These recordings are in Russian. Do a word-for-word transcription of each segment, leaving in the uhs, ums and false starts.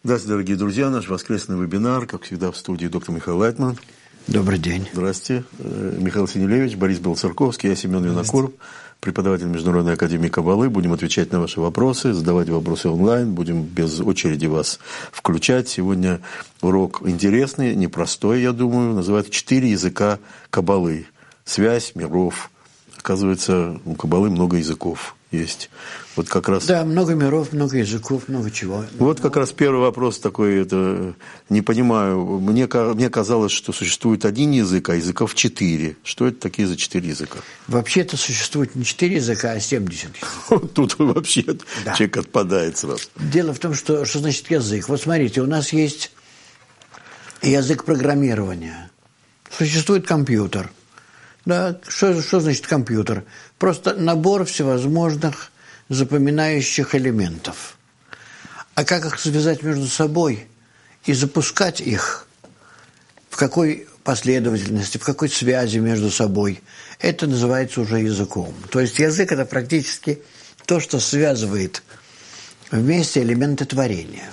Здравствуйте, дорогие друзья. Наш воскресный вебинар, как всегда, в студии доктор Михаил Лайтман. Добрый день. Здравствуйте. Михаил Синелевич, Борис Белоцерковский, я Семен Винокуров, преподаватель Международной академии Каббалы. Будем отвечать на ваши вопросы, задавать вопросы онлайн, будем без очереди вас включать. Сегодня урок интересный, непростой, я думаю, называется «Четыре языка Каббалы. Связь миров». Оказывается, у Каббалы много языков есть. Вот как раз... Да, много миров, много языков, много чего. Вот как раз первый вопрос такой, это, не понимаю, мне, мне казалось, что существует один язык, а языков четыре. Что это такие за четыре языка? Вообще-то существует не четыре языка, а семьдесят языков. Тут вообще да. Человек отпадает сразу. Дело в том, что, что значит язык. Вот смотрите, у нас есть язык программирования. Существует компьютер. Да, что, что значит компьютер? Просто набор всевозможных запоминающих элементов. А как их связать между собой и запускать их, в какой последовательности, в какой связи между собой, это называется уже языком. То есть язык – это практически то, что связывает вместе элементы творения.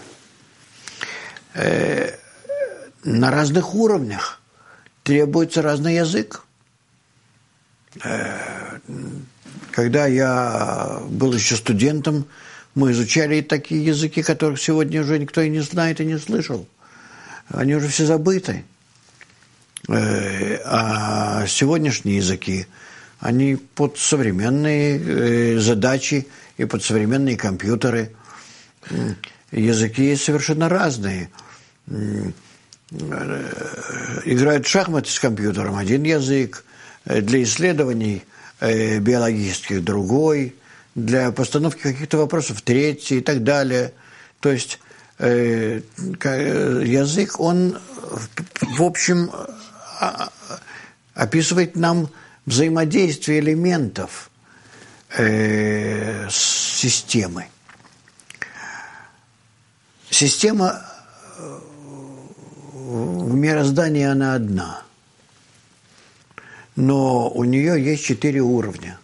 Э, на разных уровнях требуется разный язык. Когда я был еще студентом, мы изучали такие языки, которых сегодня уже никто и не знает, и не слышал. Они уже все забыты. А сегодняшние языки, они под современные задачи и под современные компьютеры. Языки совершенно разные. Играют в шахматы с компьютером один язык, для исследований э, биологических другой, для постановки каких-то вопросов третий и так далее. То есть э, язык, он в общем описывает нам взаимодействие элементов э, системы. Система в мироздании, она одна. Но у нее есть четыре уровня.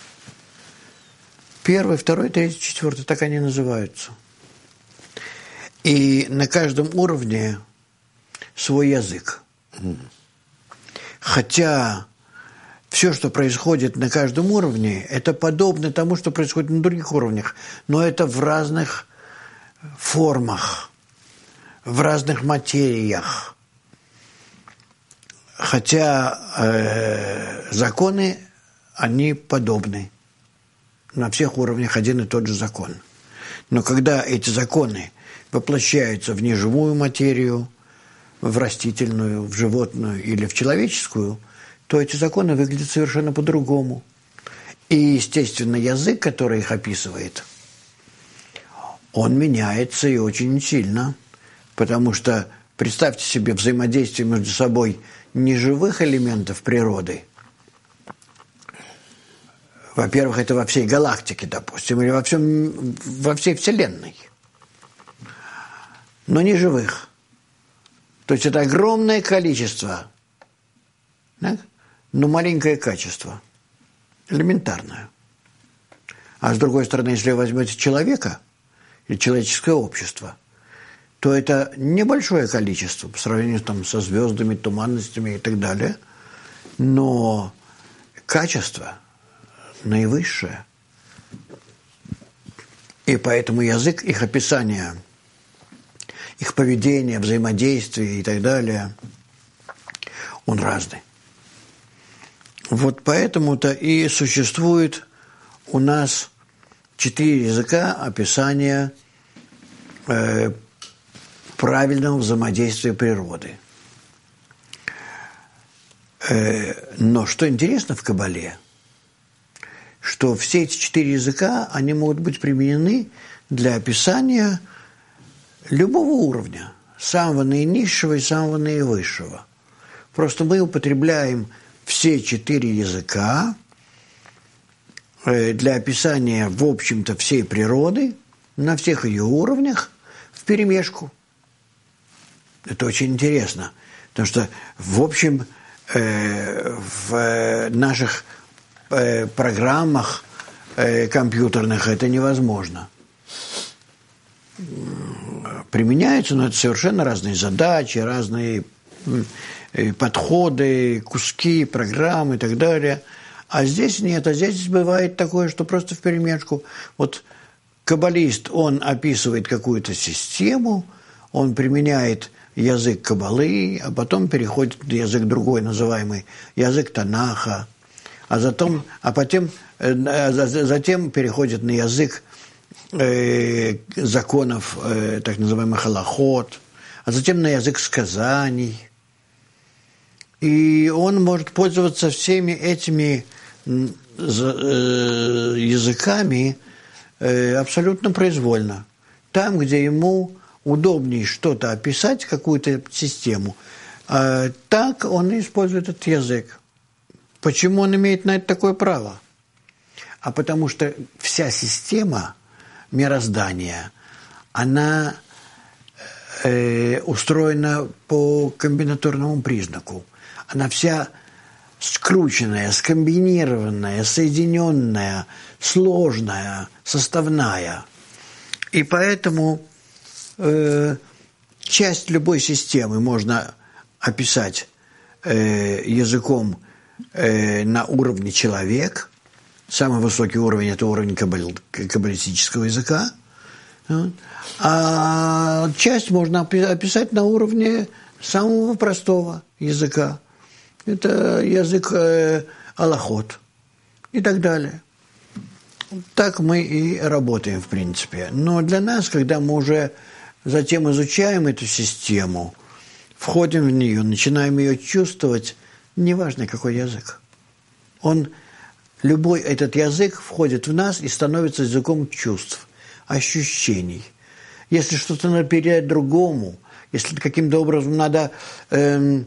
Первый, второй, третий, четвертый, так они называются. И на каждом уровне свой язык. Хотя все, что происходит на каждом уровне, это подобно тому, что происходит на других уровнях, но это в разных формах, в разных материях. Хотя э, законы, они подобны. На всех уровнях один и тот же закон. Но когда эти законы воплощаются в неживую материю, в растительную, в животную или в человеческую, то эти законы выглядят совершенно по-другому. И, естественно, язык, который их описывает, он меняется и очень сильно. Потому что представьте себе взаимодействие между собой неживых элементов природы. Во-первых, это во всей галактике, допустим, или во, всем, во всей Вселенной. Но неживых. То есть это огромное количество, да? Но маленькое качество. Элементарное. А с другой стороны, если вы возьмете человека или человеческое общество, то это небольшое количество по сравнению там, со звездами, туманностями и так далее, но качество наивысшее. И поэтому язык, их описание, их поведение, взаимодействие и так далее, он разный. Вот поэтому-то и существует у нас четыре языка описания э, правильного взаимодействия природы. Но что интересно в Каббале, что все эти четыре языка, они могут быть применены для описания любого уровня, самого наинизшего и самого наивысшего. Просто мы употребляем все четыре языка для описания, в общем-то, всей природы, на всех ее уровнях, вперемешку. Это очень интересно, потому что, в общем, э, в наших э, программах э, компьютерных это невозможно. применяются, но это совершенно разные задачи, разные подходы, куски, программы и так далее. А здесь нет, а здесь бывает такое, что просто вперемешку. Вот каббалист, он описывает какую-то систему, он применяет язык каббалы, а потом переходит на язык другой, называемый язык Танаха, а затем, а потом, а затем переходит на язык э, законов, э, так называемых халахот, а затем на язык сказаний. И он может пользоваться всеми этими э, языками э, абсолютно произвольно. Там, где ему удобнее что-то описать, какую-то систему, э, так он использует этот язык. Почему он имеет на это такое право? А потому что вся система мироздания, она э, устроена по комбинаторному признаку. Она вся скрученная, скомбинированная, соединенная, сложная, составная. И поэтому э, часть любой системы можно описать э, языком э, на уровне человек. Самый высокий уровень – это уровень каббали, каббалистического языка. А часть можно описать на уровне самого простого языка. Это язык э, алахот и так далее. Так мы и работаем, в принципе. Но для нас, когда мы уже затем изучаем эту систему, входим в нее, начинаем ее чувствовать, неважно, какой язык. Он, любой этот язык входит в нас и становится языком чувств, ощущений. Если что-то надо передать другому, если каким-то образом надо эм,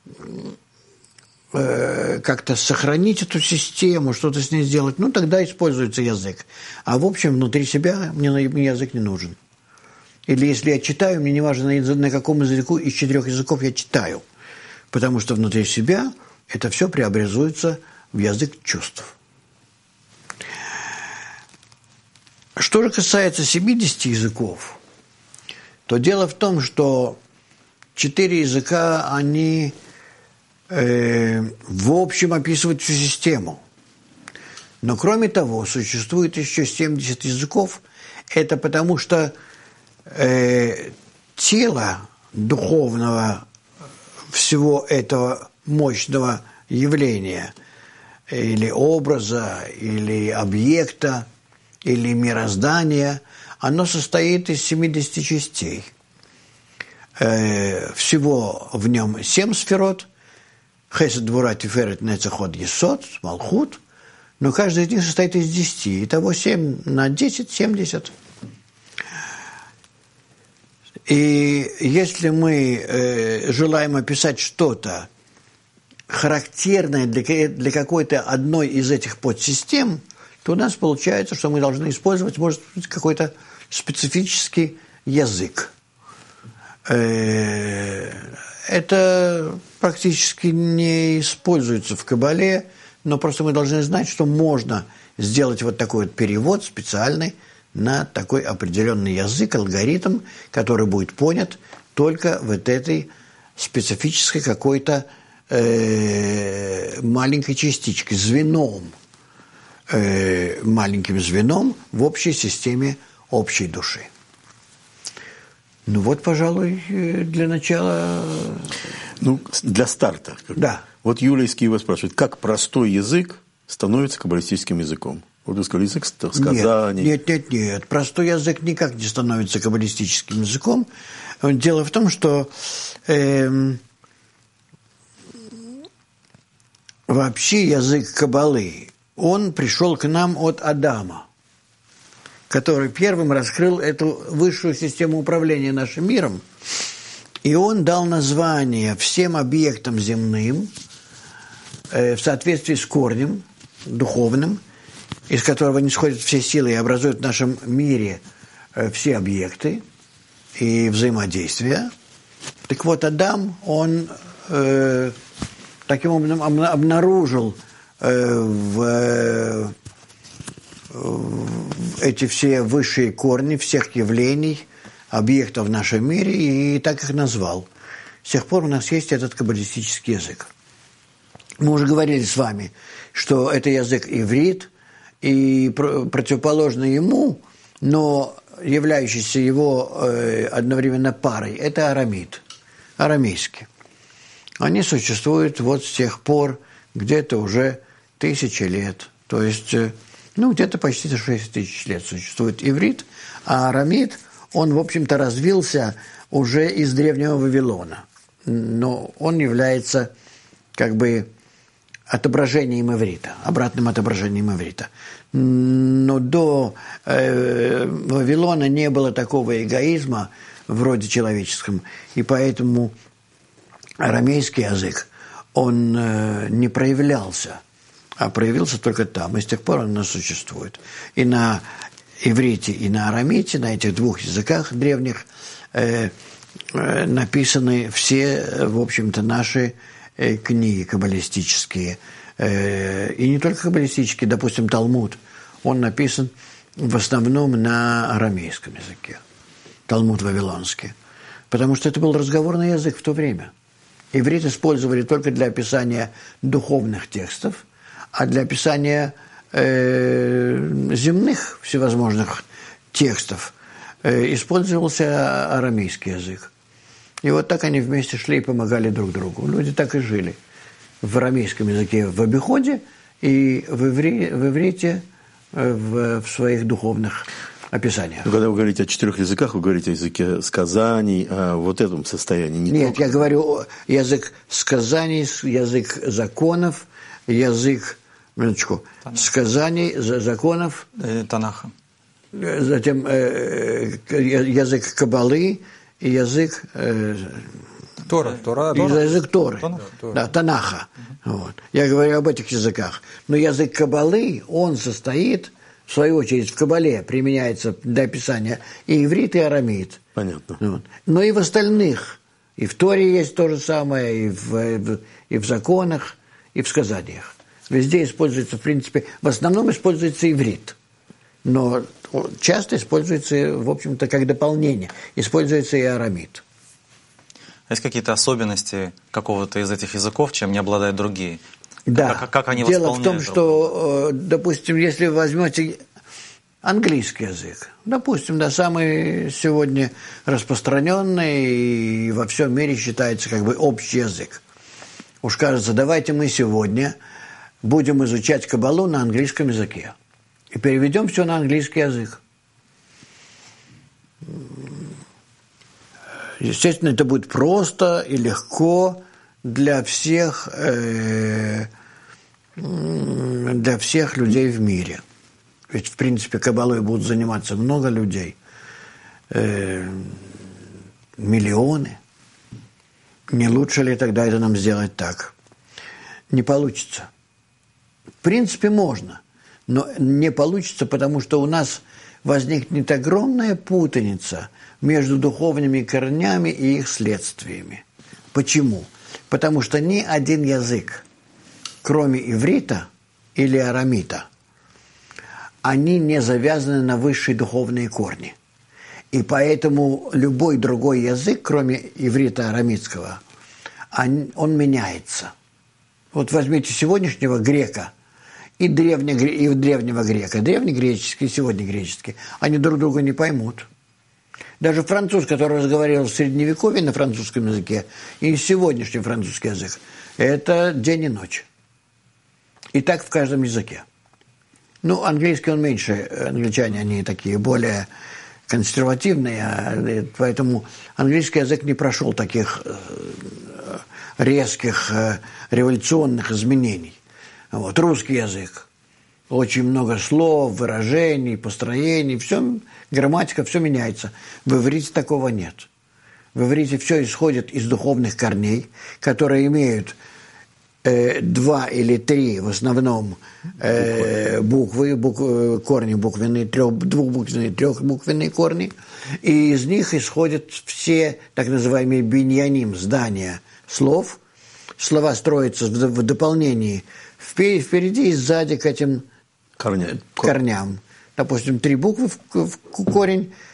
э, как-то сохранить эту систему, что-то с ней сделать, ну, тогда используется язык. А в общем, внутри себя мне язык не нужен. Или если я читаю, мне не важно, на каком языку из четырех языков я читаю, потому что внутри себя это все преобразуется в язык чувств. Что же касается семидесяти языков, то дело в том, что четыре языка, они э, в общем описывают всю систему. Но кроме того, существует еще семьдесят языков. Это потому что э, тело духовного всего этого мощного явления или образа, или объекта, или мироздания, оно состоит из семидесяти частей. Э, всего в нем семь сферот, хесед, гвура, тиферет, нецах, ход, есод, малхут, но каждый из них состоит из десяти. Итого семь на десять, семьдесят. И если мы э, желаем описать что-то характерное для, для какой-то одной из этих подсистем, то у нас получается, что мы должны использовать, может быть, какой-то специфический язык. Э, это практически не используется в Кабале, но просто мы должны знать, что можно сделать вот такой вот перевод специальный на такой определенный язык, алгоритм, который будет понят только вот этой специфической какой-то э, маленькой частичкой, звеном, э, маленьким звеном в общей системе общей души. Ну вот, пожалуй, для начала... Ну, для старта. Да. Вот Юлия из Киева спрашивает, как простой язык становится каббалистическим языком? Вот вы сказали, язык сказаний. Нет, нет, нет, нет. Простой язык никак не становится каббалистическим языком. Дело в том, что э, вообще язык Каббалы, он пришел к нам от Адама, который первым раскрыл эту высшую систему управления нашим миром. И он дал название всем объектам земным э, в соответствии с корнем духовным, из которого не сходят все силы и образуют в нашем мире э, все объекты и взаимодействия. Так вот, Адам, он э, таким образом обнаружил э, в, э, в эти все высшие корни всех явлений, объектов в нашем мире и так их назвал. С тех пор у нас есть этот каббалистический язык. Мы уже говорили с вами, что это язык иврит, и противоположный ему, но являющийся его э, одновременно парой, это арамит, арамейский. Они существуют вот с тех пор где-то уже тысячи лет. То есть, э, ну, где-то почти шесть тысяч лет существует иврит, а арамит, он, в общем-то, развился уже из древнего Вавилона. Но он является как бы отображением иврита, обратным отображением иврита. Но до э, Вавилона не было такого эгоизма вроде человеческом, и поэтому арамейский язык, он э, не проявлялся, а проявился только там, и с тех пор он у нас существует. И на иврите, и на арамите, на этих двух языках древних э, э, написаны все, в общем-то, наши э, книги каббалистические. Э, и не только каббалистические, допустим, Талмуд, он написан в основном на арамейском языке, Талмуд вавилонский, потому что это был разговорный язык в то время. Иврит использовали только для описания духовных текстов, а для описания э, земных всевозможных текстов э, использовался арамейский язык. И вот так они вместе шли и помогали друг другу. Люди так и жили. В арамейском языке в обиходе и в, иври, в иврите в, в своих духовных описаниях. Но когда вы говорите о четырех языках, вы говорите о языке сказаний, о вот этом состоянии. Не Нет, только... я говорю язык сказаний, язык законов, язык, минуточку, Танах. сказаний, законов. Э, Танаха. Затем э, язык Каббалы и язык... Э, Тора, Тора, Тора. Язык Торы. Танах, Тора. Да, Танаха. Угу. Вот. Я говорю об этих языках. Но язык Каббалы, он состоит, в свою очередь, в Каббале применяется для описания и иврит, и арамит. Понятно. Вот. Но и в остальных. И в Торе есть то же самое, и в, и в законах, и в сказаниях. Везде используется, в принципе, в основном используется иврит. Но часто используется, в общем-то, как дополнение. Используется и арамит. Есть какие-то особенности какого-то из этих языков, чем не обладают другие? Да. Как, как они Дело в том, друг что, допустим, если вы возьмете английский язык, допустим, да, самый сегодня распространенный и во всем мире считается как бы общий язык. Уж кажется, давайте мы сегодня будем изучать Каббалу на английском языке и переведем все на английский язык. Естественно, это будет просто и легко для всех, э, для всех людей в мире. Ведь, в принципе, Каббалой будут заниматься много людей, э, миллионы. Не лучше ли тогда это нам сделать так? Не получится. В принципе, можно, но не получится, потому что у нас возникнет огромная путаница между духовными корнями и их следствиями. Почему? Потому что ни один язык, кроме иврита или арамита, они не завязаны на высшие духовные корни. И поэтому любой другой язык, кроме иврита арамитского, он, он меняется. Вот возьмите сегодняшнего грека и, древне, и древнего грека, древнегреческий и сегоднягреческий, они друг друга не поймут. Даже француз, который разговаривал в Средневековье на французском языке, и сегодняшний французский язык, это день и ночь. И так в каждом языке. Ну, английский он меньше, англичане, они такие более консервативные, поэтому английский язык не прошел таких резких революционных изменений. Вот. Русский язык. Очень много слов, выражений, построений, все, грамматика, все меняется. В иврите такого нет. В иврите все исходит из духовных корней, которые имеют э, два или три в основном э, буквы, бук, корни буквенные, трех, двухбуквенные, трехбуквенные корни, и из них исходят все так называемые биньяним, здания слов. Слова строятся в, в дополнении впереди и сзади к этим Корня. корням. Допустим, три буквы в, в корень,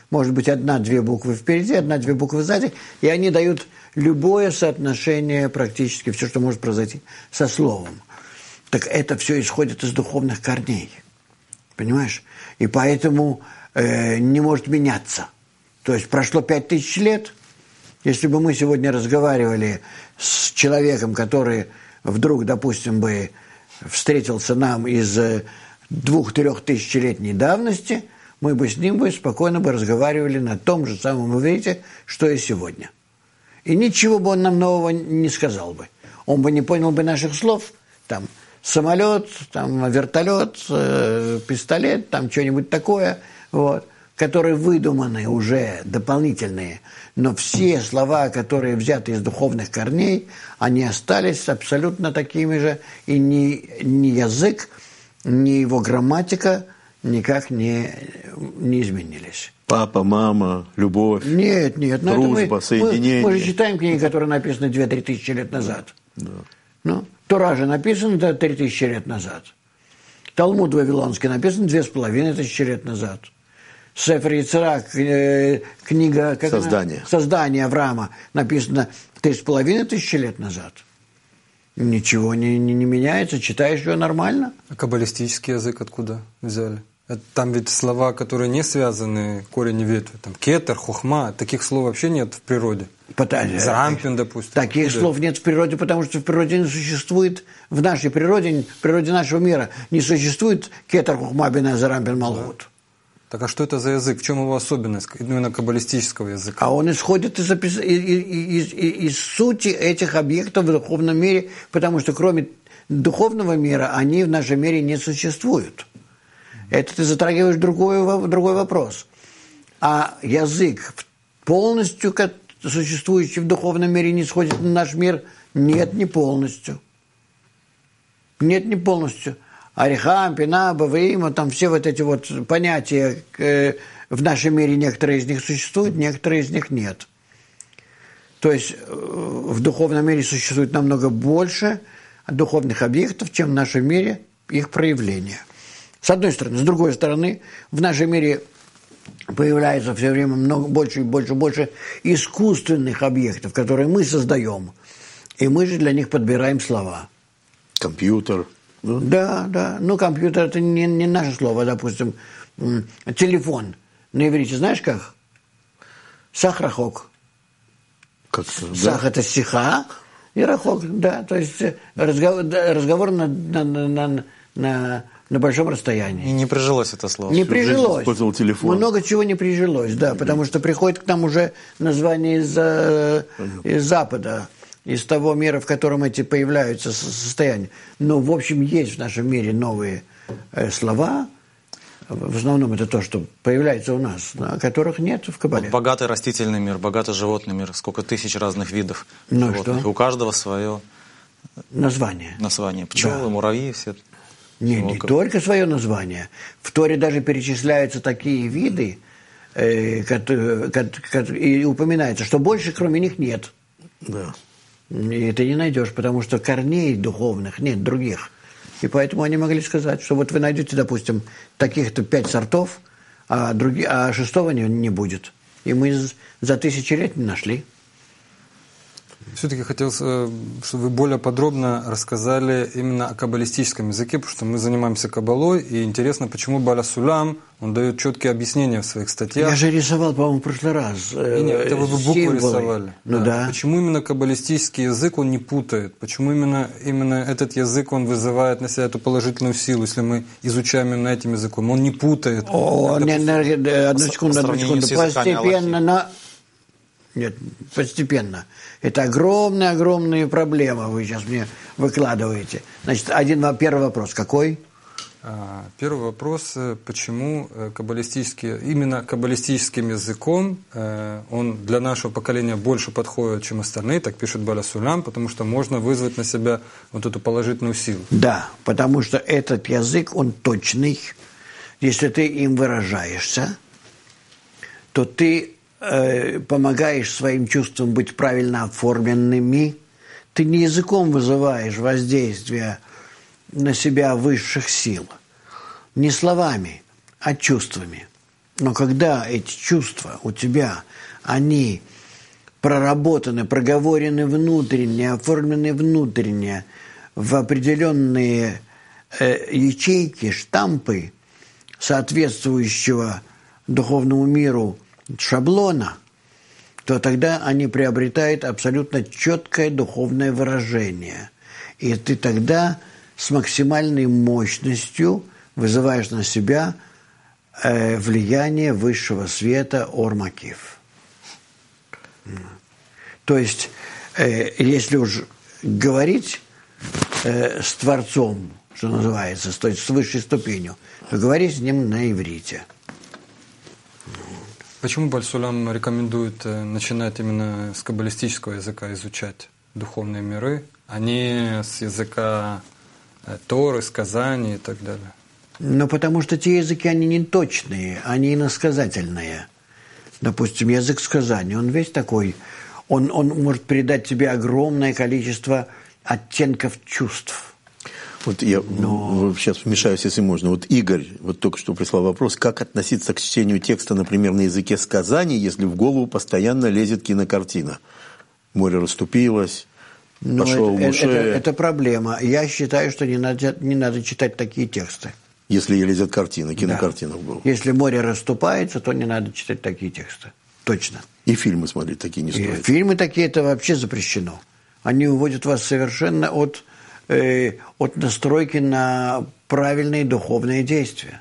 Может быть, одна-две буквы впереди, одна-две буквы сзади, и они дают любое соотношение практически, все, что может произойти со словом. Так это все исходит из духовных корней. Понимаешь? И поэтому э, не может меняться. То есть прошло пять тысяч лет. Если бы мы сегодня разговаривали с человеком, который вдруг, допустим, бы встретился нам из двух-трех тысячелетней давности, мы бы с ним бы спокойно бы разговаривали на том же самом иврите, что и сегодня. И ничего бы он нам нового не сказал бы. Он бы не понял бы наших слов, там, самолет, там, вертолет, э, пистолет, там, что-нибудь такое, вот, которые выдуманы уже, дополнительные. Но все слова, которые взяты из духовных корней, они остались абсолютно такими же, и ни, ни язык, ни его грамматика никак не, не изменились. Папа, мама, любовь, нет, нет, но дружба, это мы, соединение. Мы, мы же читаем книги, которые написаны две-три тысячи лет назад. Да. Ну, Тора же написана три тысячи лет назад. Талмуд Вавилонский написан две с половиной тысячи лет назад. Сефер Йецерах, э, книга как Создание. Она? Создание Авраама написано три с половиной тысячи лет назад. Ничего не, не, не меняется, читаешь ее нормально. А каббалистический язык откуда взяли? Это, там ведь слова, которые не связаны, корень и ветви. Там кетер, хохма, таких слов вообще нет в природе. Зарампин, допустим. Таких откуда? слов нет в природе, потому что в природе не существует, в нашей природе, в природе нашего мира не существует кетер, хохма, бина, зарампин, малхут. Да. Так а что это за язык? В чем его особенность, именно каббалистического языка? А он исходит из, из, из, из, из сути этих объектов в духовном мире, потому что кроме духовного мира они в нашем мире не существуют. Это ты затрагиваешь другой, другой вопрос. А язык, полностью существующий в духовном мире, не сходит в наш мир? Нет, не полностью. Нет, не полностью. Арихам, Пина, Баваима, там все вот эти вот понятия, э, в нашем мире некоторые из них существуют, некоторые из них нет. То есть э, в духовном мире существует намного больше духовных объектов, чем в нашем мире их проявления. С одной стороны. С другой стороны, в нашем мире появляется все время много, больше и больше и больше искусственных объектов, которые мы создаем. И мы же для них подбираем слова. Компьютер. Ну? Да, да. Ну, компьютер – это не, не наше слово, допустим. Телефон. На иврите знаешь как? Сах-рахок. Как-то, да? Сах – это сиха, и рахок, да. То есть разговор, разговор на, на, на, на, на большом расстоянии. И не прижилось это слово. Не прижилось. Использовал телефон. Много чего не прижилось, да, потому что приходит к нам уже название из, из Запада, из того мира, в котором эти появляются состояния. Но, в общем, есть в нашем мире новые э, слова. В основном это то, что появляется у нас, а которых нет в Кабале. Вот богатый растительный мир, богатый животный мир. Сколько тысяч разных видов ну животных. Что? И у каждого свое название. название. Пчелы, да. Муравьи, все. Не, не только свое название. В Торе даже перечисляются такие виды, э, которые, которые, и упоминается, что больше кроме них нет. Да. И ты не найдешь, потому что корней духовных нет других. И поэтому они могли сказать, что вот вы найдете, допустим, таких-то пять сортов, а, други, а шестого не, не будет. И мы за тысячи лет не нашли. Все-таки хотел, чтобы вы более подробно рассказали именно о каббалистическом языке, потому что мы занимаемся каббалой, и интересно, почему Бааля Сулам, он дает четкие объяснения в своих статьях. Я же рисовал, по-моему, в прошлый раз. Э, нет, это вы буквы символы. Рисовали. Ну, да. Да. Почему именно каббалистический язык он не путает? Почему именно, именно этот язык он вызывает на себя эту положительную силу, если мы изучаем именно этим языком? Он не путает. О, не, не, одну секунду, одну секунду. Постепенно на... Нет, постепенно. Это огромная-огромная проблема, вы сейчас мне выкладываете. Значит, один, первый вопрос. Какой? Первый вопрос, почему каббалистический, именно каббалистическим языком он для нашего поколения больше подходит, чем остальные, так пишет Бааля Сулам, потому что можно вызвать на себя вот эту положительную силу. Да, потому что этот язык, он точный. Если ты им выражаешься, то ты помогаешь своим чувствам быть правильно оформленными, ты не языком вызываешь воздействие на себя высших сил, не словами, а чувствами. Но когда эти чувства у тебя, они проработаны, проговорены внутренне, оформлены внутренне в определенные э, ячейки, штампы соответствующего духовному миру шаблона, то тогда они приобретают абсолютно четкое духовное выражение. И ты тогда с максимальной мощностью вызываешь на себя э, влияние высшего света Ор-Макиф. То есть, э, если уж говорить э, с Творцом, что называется, то есть с высшей ступенью, то говорить с ним на иврите. Почему Баль-Сулам рекомендует начинать именно с каббалистического языка изучать духовные миры, а не с языка Торы, сказаний и так далее? Ну, потому что те языки, они не точные, они иносказательные. Допустим, язык сказаний, он весь такой, он, он может передать тебе огромное количество оттенков чувств. Вот я Но... сейчас вмешаюсь, если можно. Вот Игорь вот только что прислал вопрос, как относиться к чтению текста, например, на языке сказаний, если в голову постоянно лезет кинокартина. Море расступилось, Но пошел это, Муше. Это, это проблема. Я считаю, что не надо, не надо читать такие тексты. Если лезет картина, кинокартина Да. в голову. Если море расступается, то не надо читать такие тексты. Точно. И фильмы смотреть такие не стоит. И фильмы такие, это вообще запрещено. Они уводят вас совершенно от... от настройки на правильные духовные действия.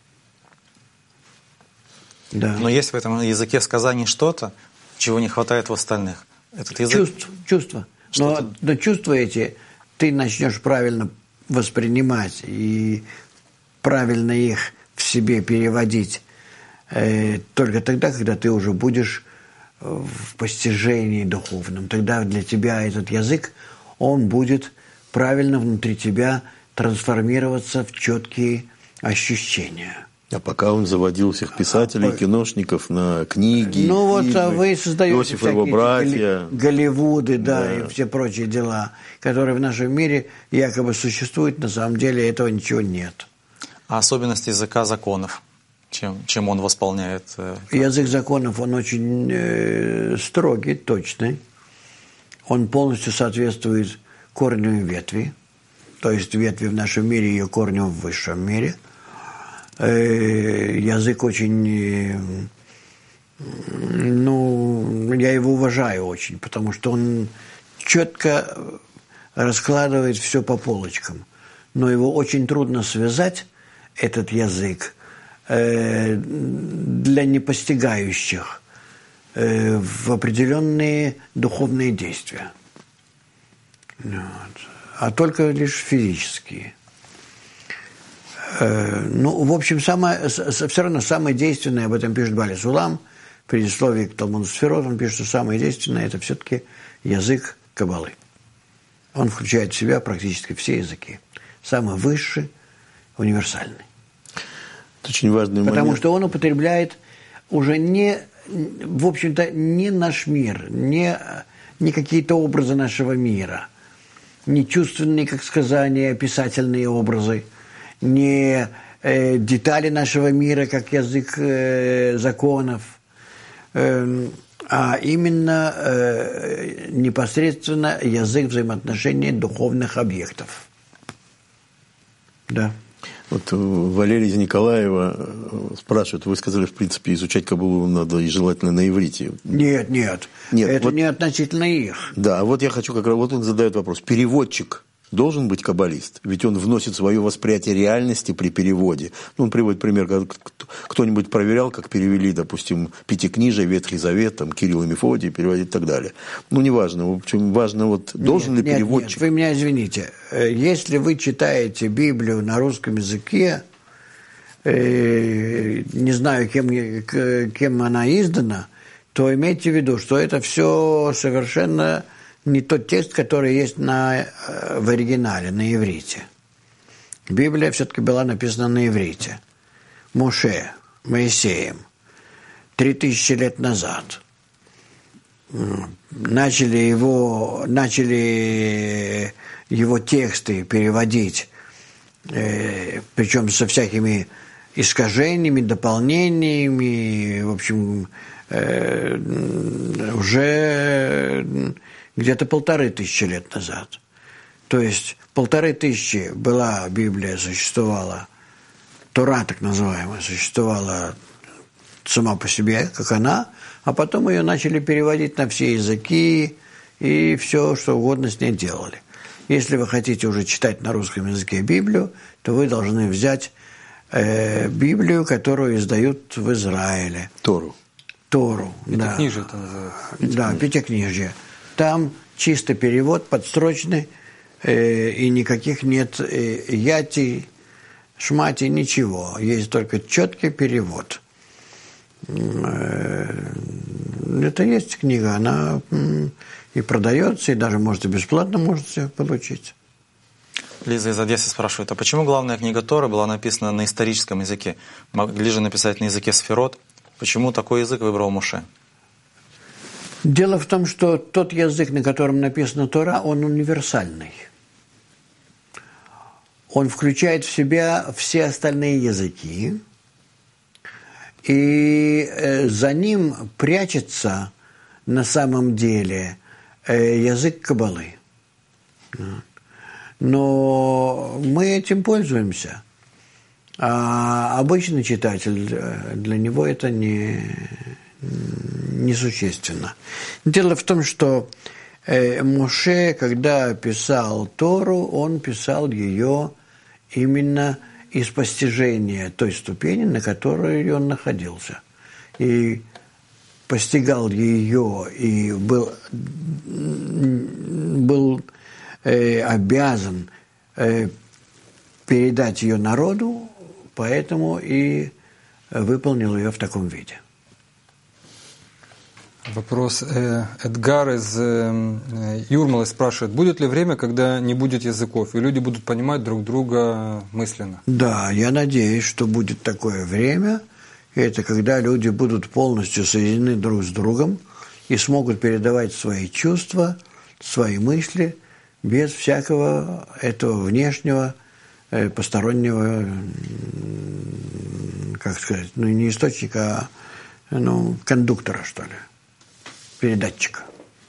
Да. Но есть в этом языке сказаний что-то, чего не хватает в остальных. Этот язык... Чувств, чувства. Но, но чувства эти ты начнешь правильно воспринимать и правильно их в себе переводить э, только тогда, когда ты уже будешь в постижении духовном. Тогда для тебя этот язык, он будет правильно внутри тебя трансформироваться в четкие ощущения. А пока он заводил всех писателей, а, киношников на книги, ну вот фильмы, а вы создаете Иосиф и его братья, Голливуды, да, да, и все прочие дела, которые в нашем мире якобы существуют, на самом деле этого ничего нет. А особенности языка законов, чем, чем он восполняет? Язык законов, он очень э, строгий, точный. Он полностью соответствует корню и ветви, то есть ветви в нашем мире, ее корню в высшем мире. Э, язык очень, ну, я его уважаю очень, потому что он четко раскладывает все по полочкам. Но его очень трудно связать, этот язык, э, для непостигающих э, в определенные духовные действия. Вот. А только лишь физические. Э, ну, в общем, самое, все равно самое действенное, об этом пишет Баль-Сулам, в предисловии к Талмуду Сферот, он пишет, что самое действенное – это все-таки язык Каббалы. Он включает в себя практически все языки. Самый высший, универсальный. Это очень важный Потому момент. что он употребляет уже не, в общем-то, не наш мир, не, не какие-то образы нашего мира, не чувственные, как сказания, описательные образы, не э, детали нашего мира, как язык э, законов, э, а именно э, непосредственно язык взаимоотношений духовных объектов. Да. Вот Валерий из Николаева спрашивает, вы сказали, в принципе, изучать Каббалу надо и желательно на иврите. Нет, нет, нет это вот, не относительно их. Да, вот я хочу как раз, вот он задает вопрос, переводчик должен быть каббалист? Ведь он вносит свое восприятие реальности при переводе. Ну, он приводит пример, как кто-нибудь проверял, как перевели, допустим, Пятикнижие, Ветхий Завет, там, Кирилл и Мефодий, переводить и так далее. Ну, неважно, в общем, важно, вот, должен нет, ли нет, переводчик... Нет, вы меня извините. Если вы читаете Библию на русском языке, э, не знаю, кем, кем она издана, то имейте в виду, что это все совершенно... не тот текст, который есть на, в оригинале, на иврите. Библия все-таки была написана на иврите. Моше, Моисеем, три тысячи лет назад. Начали его, начали его тексты переводить, э, причем со всякими искажениями, дополнениями, в общем, э, уже где-то полторы тысячи лет назад. То есть полторы тысячи была Библия, существовала, Тора так называемая, существовала сама по себе, как она, а потом ее начали переводить на все языки и все, что угодно с ней делали. Если вы хотите уже читать на русском языке Библию, то вы должны взять э, Библию, которую издают в Израиле. Тору. Тору, да. Пятикнижие это называется. Да, пятикнижие. Там чисто перевод, подстрочный, э, и никаких нет э, яти, шмати, ничего. Есть только четкий перевод. Э, это есть книга, она и продается, и даже, может, и бесплатно можете получить. Лиза из Одессы спрашивает, а почему главная книга Торы была написана на историческом языке? Могли же написать на языке сферот? Почему такой язык выбрал Моше? Дело в том, что тот язык, на котором написана Тора, он универсальный. Он включает в себя все остальные языки, и за ним прячется на самом деле язык Каббалы. Но мы этим пользуемся. А обычный читатель, для него это не, несущественно. Дело в том, что Моше, когда писал Тору, он писал ее именно из постижения той ступени, на которой он находился. И постигал ее и был, был э, обязан э, передать ее народу, поэтому и выполнил ее в таком виде. Вопрос. Э, Эдгар из э, Юрмалы спрашивает, будет ли время, когда не будет языков, и люди будут понимать друг друга мысленно? Да, я надеюсь, что будет такое время. Это когда люди будут полностью соединены друг с другом и смогут передавать свои чувства, свои мысли без всякого этого внешнего, э, постороннего, как сказать, ну не источника, а ну, кондуктора, что ли, передатчика.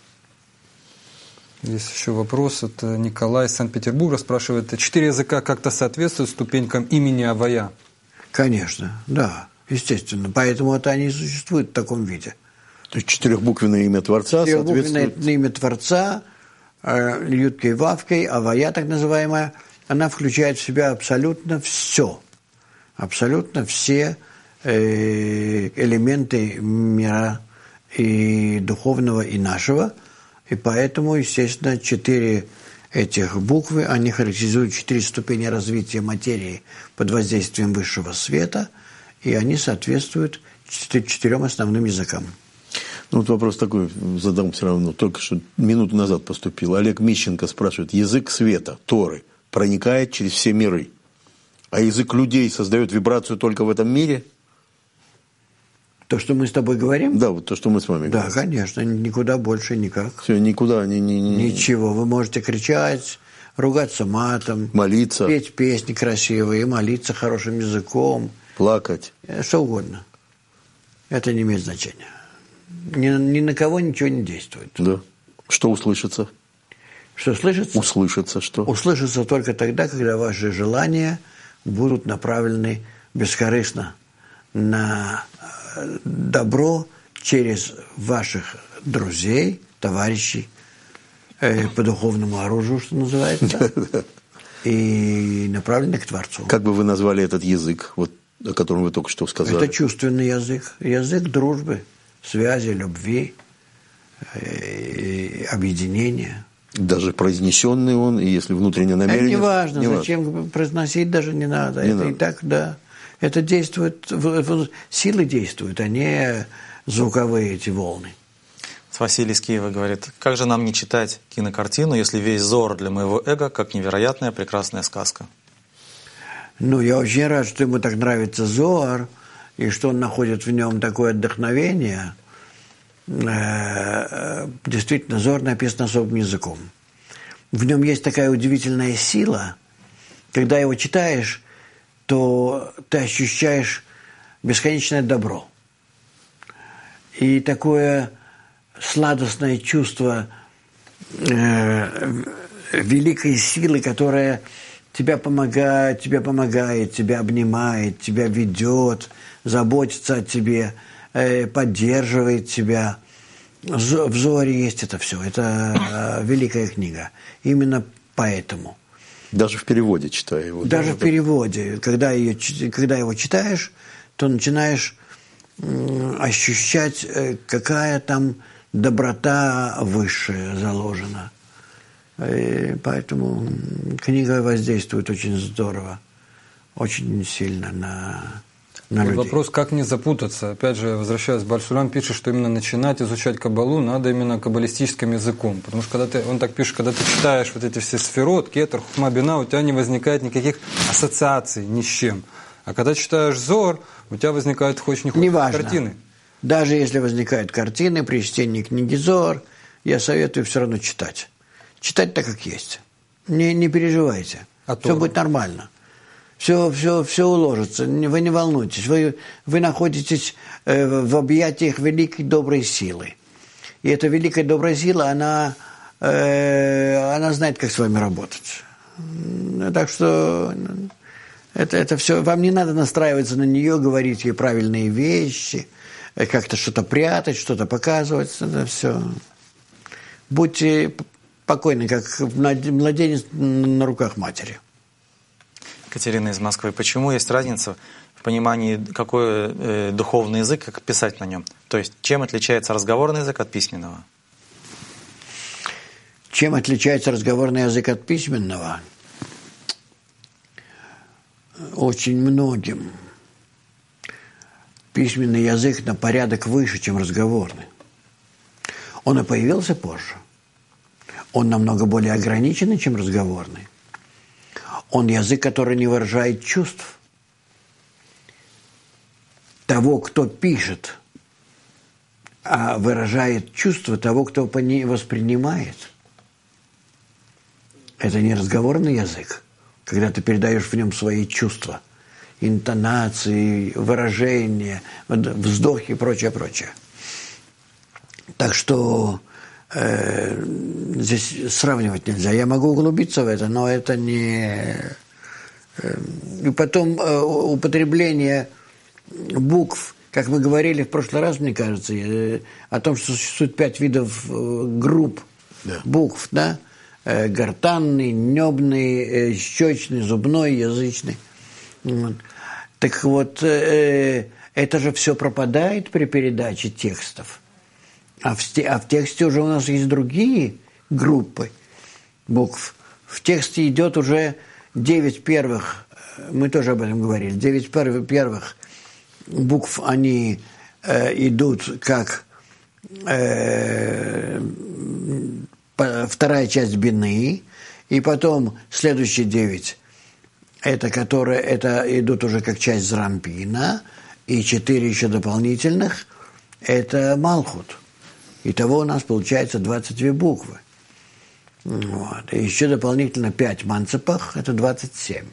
Есть еще вопрос от Николая из Санкт-Петербурга. Спрашивает, четыре языка как-то соответствуют ступенькам имени Авая? Конечно, да. Естественно. Поэтому это они и существуют в таком виде. То есть четырехбуквенное имя Творца Четырехбуквенное соответствует... имя Творца, э, Юткой, Вавкой, Авая так называемая, она включает в себя абсолютно все. Абсолютно все э, элементы мира и духовного, и нашего. И поэтому, естественно, четыре этих буквы, они характеризуют четыре ступени развития материи под воздействием высшего света, и они соответствуют четырем основным языкам. Ну, вот вопрос такой задам все равно. Только что минуту назад поступил. Олег Мищенко спрашивает. Язык света, Торы, проникает через все миры. А язык людей создает вибрацию только в этом мире? То, что мы с тобой говорим? Да, вот то, что мы с вами да, говорим. Да, конечно. Никуда больше никак. Все, никуда. Ни, ни, ни... Ничего. Вы можете кричать, ругаться матом. Молиться. Петь песни красивые, молиться хорошим языком. Плакать. Что угодно. Это не имеет значения. Ни, ни на кого ничего не действует. Да. Что услышится? Что слышится? Услышится что? Услышится только тогда, когда ваши желания будут направлены бескорыстно на добро через ваших друзей, товарищей, э, по духовному оружию, что называется, и направлены к Творцу. Как бы вы назвали этот язык, вот, о котором вы только что сказали? Это чувственный язык, язык дружбы, связи, любви, э, объединения. Даже произнесенный он, и если внутреннее намерение... Это не важно, не зачем важно. произносить даже не надо. Не это надо. И так, да. Это действует, силы действуют, а не звуковые эти волны. Василий из Киева говорит, как же нам не читать кинокартину, если весь Зоар для моего эго как невероятная прекрасная сказка? Ну, я очень рад, что ему так нравится Зоар, и что он находит в нем такое отдохновение. Действительно, Зоар написан особым языком. В нем есть такая удивительная сила, когда его читаешь, то ты ощущаешь бесконечное добро. И такое сладостное чувство э, великой силы, которая тебя помогает, тебе помогает, тебя обнимает, тебя ведет, заботится о тебе, э, поддерживает тебя. В Зоаре есть это все. Это э, великая книга. Именно поэтому. Даже в переводе читаю его. Даже да, в переводе. Когда, ее, когда его читаешь, то начинаешь э, ощущать, э, какая там доброта высшая заложена. И поэтому книга воздействует очень здорово, очень сильно на, на людей. Вопрос, как не запутаться. Опять же, возвращаясь, Баль-Сулам пишет, что именно начинать изучать Каббалу надо именно каббалистическим языком. Потому что когда ты, он так пишет, когда ты читаешь вот эти все сферот, кетер, хухма, бина, у тебя не возникает никаких ассоциаций ни с чем. А когда читаешь Зор, у тебя возникают хоть не хоть картины. Даже если возникают картины при чтении книги Зор, я советую все равно читать. Читать так, как есть. Не, не переживайте. А все будет нормально. Все, все, все уложится. Вы не волнуйтесь. Вы, вы находитесь э, в объятиях великой доброй силы. И эта великая добрая сила, она, э, она знает, как с вами работать. Так что это, это все. Вам не надо настраиваться на нее, говорить ей правильные вещи, как-то что-то прятать, что-то показывать. Это все. Будьте спокойны, как младенец на руках матери. Катерина из Москвы. Почему есть разница в понимании, какой э, духовный язык, как писать на нем? То есть, чем отличается разговорный язык от письменного? Чем отличается разговорный язык от письменного? Очень многим. Письменный язык на порядок выше, чем разговорный. Он и появился позже. Он намного более ограниченный, чем разговорный. Он язык, который не выражает чувств того, кто пишет, а выражает чувства того, кто воспринимает. Это не разговорный язык, когда ты передаешь в нем свои чувства, интонации, выражения, вздохи и прочее, прочее. Так что э, здесь сравнивать нельзя. Я могу углубиться в это, но это не... Э, и потом э, употребление букв, как мы говорили в прошлый раз, мне кажется, э, о том, что существует пять видов э, групп да. букв, да? Э, гортанный, небный, э, щечный, зубной, язычный. Вот. Так вот, э, это же все пропадает при передаче текстов. А в, а в тексте уже у нас есть другие группы букв. В тексте идет уже девять первых, мы тоже об этом говорили, девять первых, первых букв, они э, идут как э, вторая часть бины, и потом следующие девять, это, которые, это идут уже как часть зрампина, и четыре еще дополнительных, это малхут. Итого у нас получается двадцать две буквы. Вот. И еще дополнительно пять манцепах, это двадцать семь.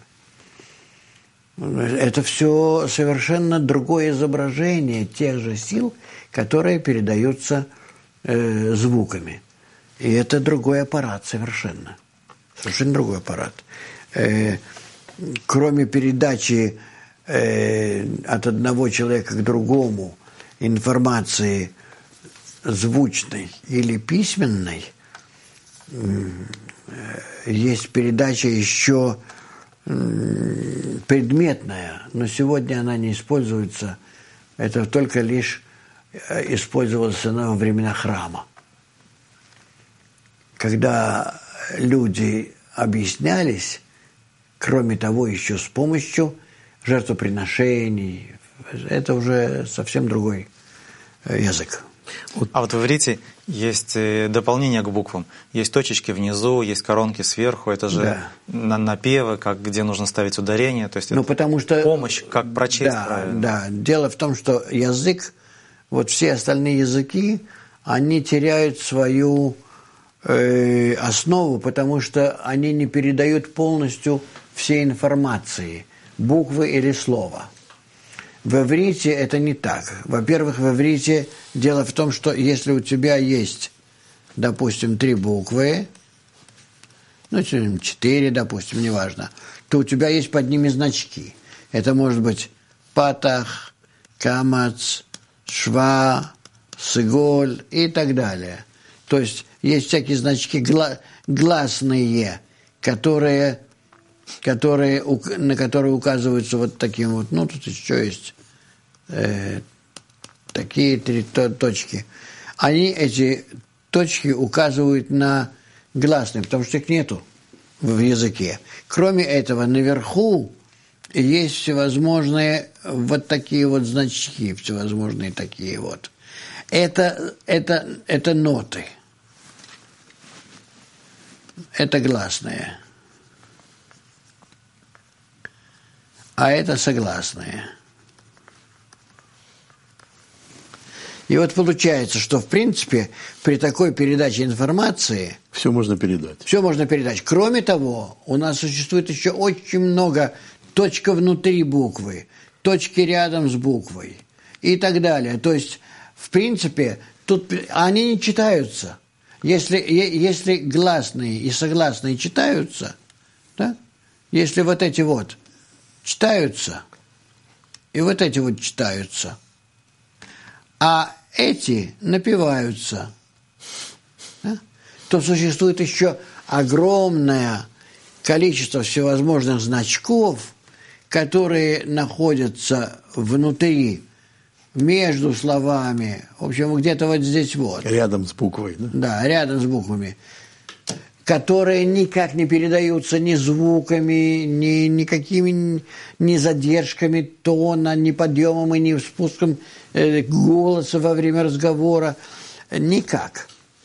Это все совершенно другое изображение тех же сил, которые передаются э, звуками. И это другой аппарат совершенно. Совершенно другой аппарат. Э, кроме передачи э, от одного человека к другому информации звучной или письменной, есть передача еще предметная, но сегодня она не используется. Это только лишь использовалась она во времена храма. Когда люди объяснялись, кроме того, еще с помощью жертвоприношений, это уже совсем другой язык. А вот в иврите есть дополнение к буквам. Есть точечки внизу, есть коронки сверху. Это же да. на напевы, как, где нужно ставить ударение. То есть ну, это потому что, помощь, как прочесть да, правильно. Да, дело в том, что язык, вот все остальные языки, они теряют свою э, основу, потому что они не передают полностью всей информации. буквы или слова. В иврите это не так. Во-первых, в иврите дело в том, что если у тебя есть, допустим, три буквы, ну, четыре, допустим, неважно, то у тебя есть под ними значки. Это может быть патах, камац, шва, сыголь и так далее. То есть есть всякие значки гла- гласные, которые... которые, на которые указываются вот таким вот, ну, тут еще есть э, такие три то, точки. Они, эти точки, указывают на гласные, потому что их нету в языке. Кроме этого, наверху есть всевозможные вот такие вот значки, всевозможные такие вот. Это, это, это ноты. Это гласные. А это согласные. И вот получается, что в принципе при такой передаче информации все можно передать. Все можно передать. Кроме того, у нас существует еще очень много точек внутри буквы, точки рядом с буквой и так далее. То есть, в принципе, тут они не читаются. Если, если гласные и согласные читаются, да? Если вот эти вот читаются, и вот эти вот читаются, а эти напеваются, да? То существует еще огромное количество всевозможных значков, которые находятся внутри, между словами, в общем, где-то вот здесь вот. Рядом с буквой, да? Да, рядом с буквами, которые никак не передаются ни звуками, ни никакими ни задержками тона, ни подъемом и ни спуском э, голоса во время разговора. Никак.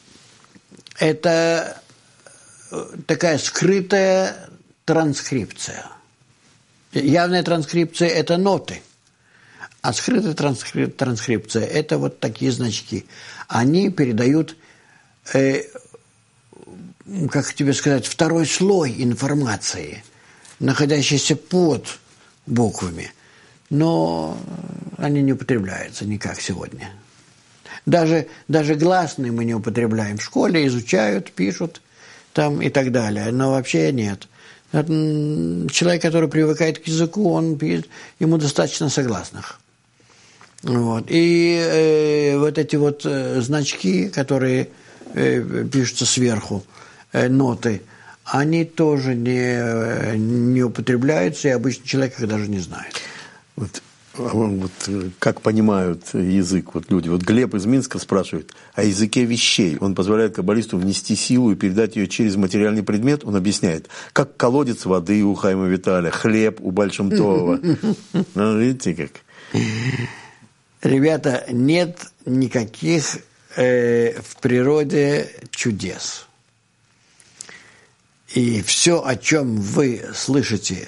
Это такая скрытая транскрипция. Явная транскрипция – это ноты. А скрытая транскрип- транскрипция – это вот такие значки. Они передают, э, как тебе сказать, второй слой информации, находящийся под буквами. Но они не употребляются никак сегодня. Даже, даже гласные мы не употребляем. В школе изучают, пишут там и так далее. Но вообще нет. Человек, который привыкает к языку, он, ему достаточно согласных. Вот. И э, вот эти вот э, значки, которые э, пишутся сверху, э, ноты, они тоже не, не употребляются, и обычный человек их даже не знает. Вот, вот как понимают язык вот люди? Вот Глеб из Минска спрашивает о языке вещей. Он позволяет каббалисту внести силу и передать ее через материальный предмет. Он объясняет, как колодец воды у Хаима Виталя, хлеб у Баль Шем Това. Ну, видите как? Ребята, нет никаких э, в природе чудес. И все, о чем вы слышите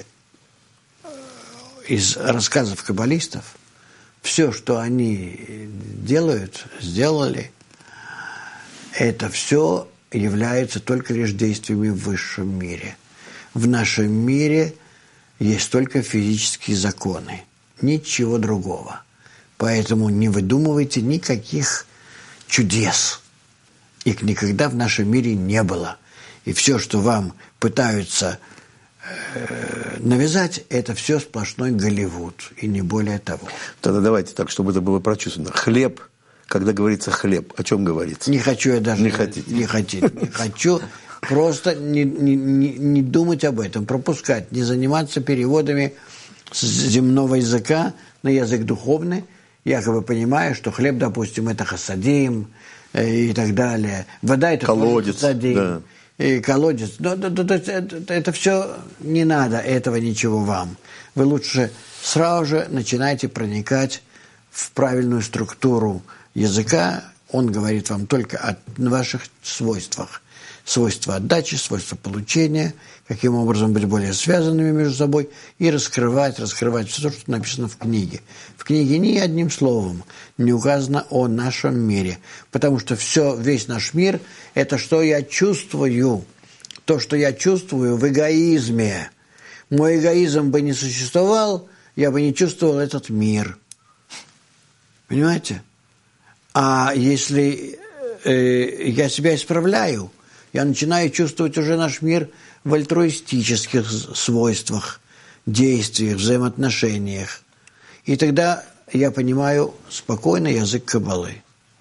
из рассказов каббалистов, все, что они делают, сделали, это все является только лишь действиями в высшем мире. В нашем мире есть только физические законы, ничего другого. Поэтому не выдумывайте никаких чудес. Их никогда в нашем мире не было. И все, что вам пытаются э, навязать, это все сплошной Голливуд. И не более того. Тогда давайте так, чтобы это было прочувствовано. Хлеб, когда говорится хлеб, о чем говорится? Не хочу я даже... Не хотите? Не хочу. Не хочу просто не, не, не, не думать об этом, пропускать, не заниматься переводами с земного языка на язык духовный, якобы понимая, что хлеб, допустим, это хасадим э, и так далее. Вода это колодец, хасадим, да. И колодец. Но, но, но, это, это, это все не надо, этого ничего вам. Вы лучше сразу же начинайте проникать в правильную структуру языка. Он говорит вам только о ваших свойствах. Свойства отдачи, свойства получения, каким образом быть более связанными между собой и раскрывать, раскрывать все то, что написано в книге. В книге ни одним словом не указано о нашем мире, потому что все, весь наш мир – это что я чувствую, то, что я чувствую в эгоизме. Мой эгоизм бы не существовал, я бы не чувствовал этот мир. Понимаете? А если э, я себя исправляю, я начинаю чувствовать уже наш мир в альтруистических свойствах, действиях, взаимоотношениях. И тогда я понимаю спокойно язык Каббалы.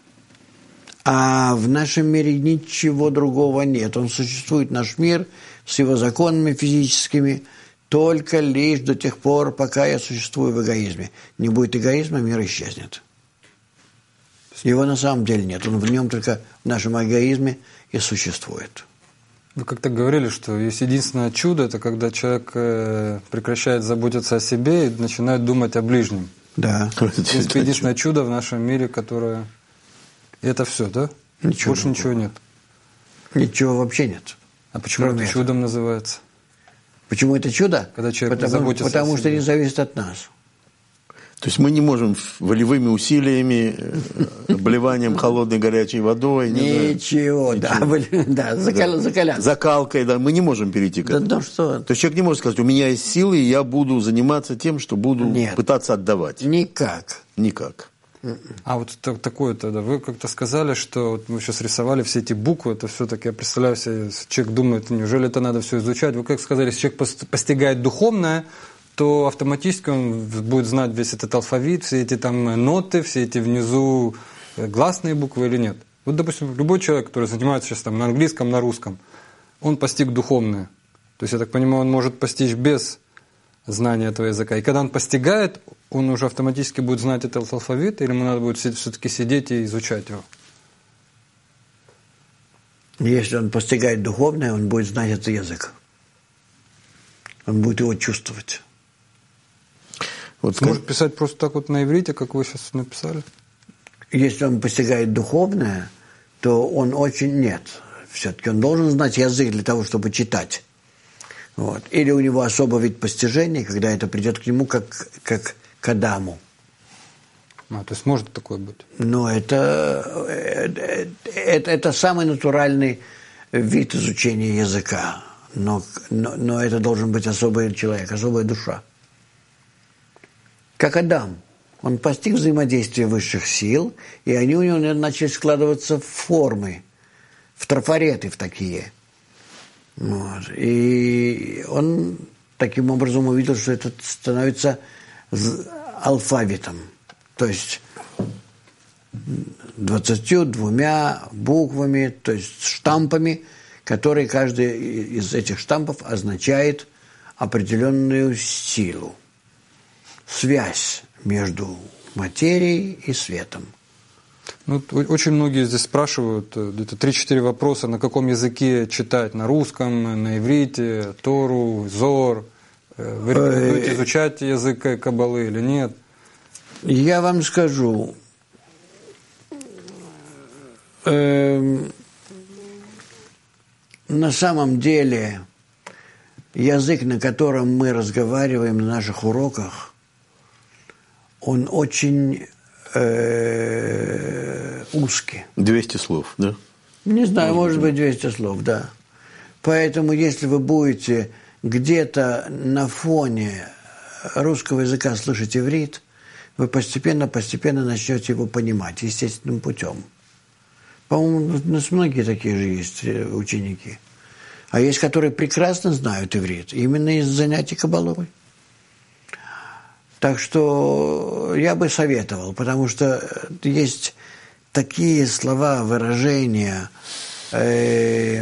А в нашем мире ничего другого нет. Он существует, наш мир, с его законами физическими, только лишь до тех пор, пока я существую в эгоизме. Не будет эгоизма, мир исчезнет. Его на самом деле нет. Он в нем только в нашем эгоизме и существует. Вы как-то говорили, что есть единственное чудо, это когда человек прекращает заботиться о себе и начинает думать о ближнем. Да. В принципе, единственное чудо в нашем мире, которое... И это все, да? Ничего Больше ничего нет. Ничего вообще нет. А почему это чудом называется? Почему это чудо? Когда человек потому, заботится потому о себе. Потому что не зависит от нас. То есть мы не можем волевыми усилиями, обливанием холодной горячей водой. Ничего, да, да, закаляться. Закалкой, да, мы не можем перейти к этому. Да, ну что? То есть человек не может сказать, у меня есть силы, и я буду заниматься тем, что буду Нет. пытаться отдавать. Никак. Никак. А вот такое тогда, вы как-то сказали, что вот мы сейчас рисовали все эти буквы, это все-таки, я представляю себе, человек думает, неужели это надо все изучать? Вы как сказали, если человек постигает духовное, то автоматически он будет знать весь этот алфавит, все эти там ноты, все эти внизу гласные буквы или нет. Вот, допустим, любой человек, который занимается сейчас там на английском, на русском, он постиг духовное. То есть, я так понимаю, он может постичь без знания этого языка. И когда он постигает, он уже автоматически будет знать этот алфавит, или ему надо будет все-таки сидеть и изучать его? Если он постигает духовное, он будет знать этот язык. Он будет его чувствовать. Вот Может как... писать просто так вот на иврите, как вы сейчас написали? Если он постигает духовное, то он очень... Нет. Все-таки он должен знать язык для того, чтобы читать. Вот. Или у него особый вид постижения, когда это придет к нему как, как к Адаму. А, то есть может такое быть? Но это, это, это, это самый натуральный вид изучения языка. Но, но, но это должен быть особый человек, особая душа. Как Адам. Он постиг взаимодействие высших сил, и они у него начали складываться в формы, в трафареты в такие. Вот. И он таким образом увидел, что это становится алфавитом. То есть двадцатью двумя буквами, то есть штампами, которые каждый из этих штампов означает определенную силу. Связь между материей и светом. Ну, очень многие здесь спрашивают, где-то три-четыре вопроса, на каком языке читать, на русском, на иврите, Тору, Зор. Вы рекомендуете изучать язык Каббалы или нет? Я вам скажу, э, на самом деле язык, на котором мы разговариваем на наших уроках, он очень э, узкий. двести слов, да? Не знаю, может быть, двести слов, да. Поэтому, если вы будете где-то на фоне русского языка слышать иврит, вы постепенно-постепенно начнете его понимать естественным путем. По-моему, у нас многие такие же есть ученики. А есть, которые прекрасно знают иврит, именно из занятий каббалой. Так что я бы советовал, потому что есть такие слова, выражения э,